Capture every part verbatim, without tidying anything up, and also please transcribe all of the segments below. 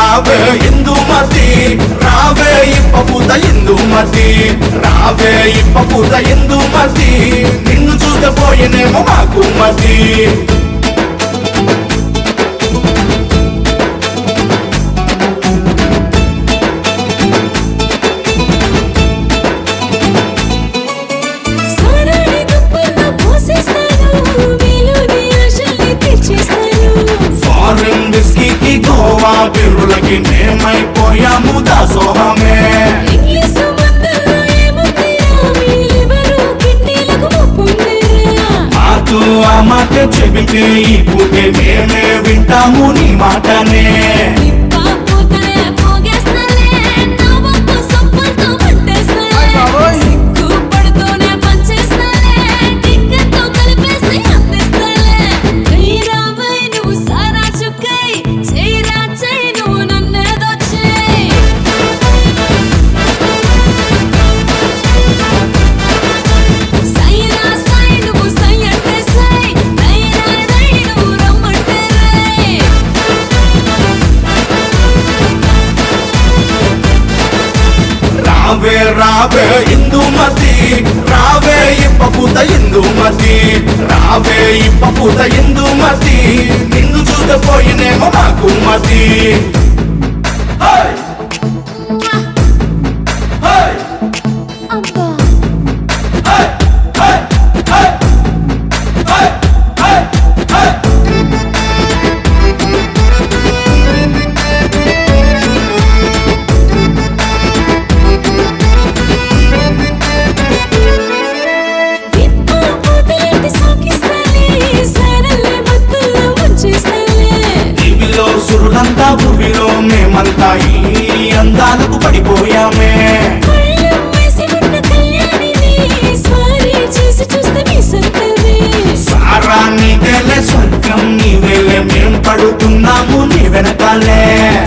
రావే ఇందుమతి రావే ఇప్పపుత ఇందుమతి రావే ఇప్పపుత ఇందుమతి నిన్ను చూస్తే పోయినేమో మాకు మతి ఫారెన్ విస్కీకి గోవా బిర్రులకి మేమైపోయాము దాసోహమే మాతో ఆ మాట చెబితే ఈ పూటే మేమే వింటాము నీ మాటనే రావే రావే ఇందుమతి రావే ఇప్పపుత ఇందుమతి రావే ఇప్పపుత ఇందుమతి నిన్ను చూస్తే పోయినేమో మాకు మతి సురులంతా భూమిలో మేమంతా ఈ అందాలకు పడిపోయామే సారా నీదేలే స్వర్గం నీవేలే మేం పడుతున్నాము నీ వెనకాలే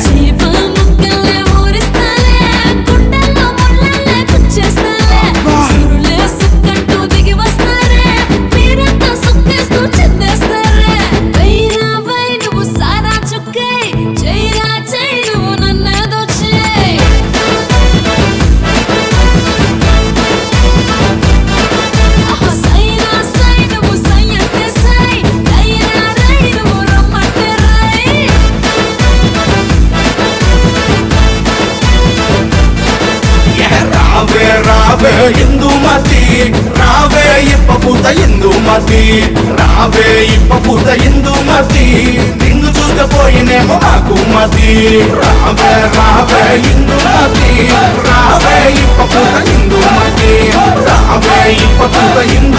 రావే ఇందుమతి రావే ఇప్పపుత ఇందుమతి రావే ఇప్పపుత ఇందుమతి నిన్ను చూస్తే పోయినేమో మాకు మతి రావే రావే ఇందుమతి రావే ఇప్పపుత ఇందుమతి రావే ఇప్పపుత ఇందు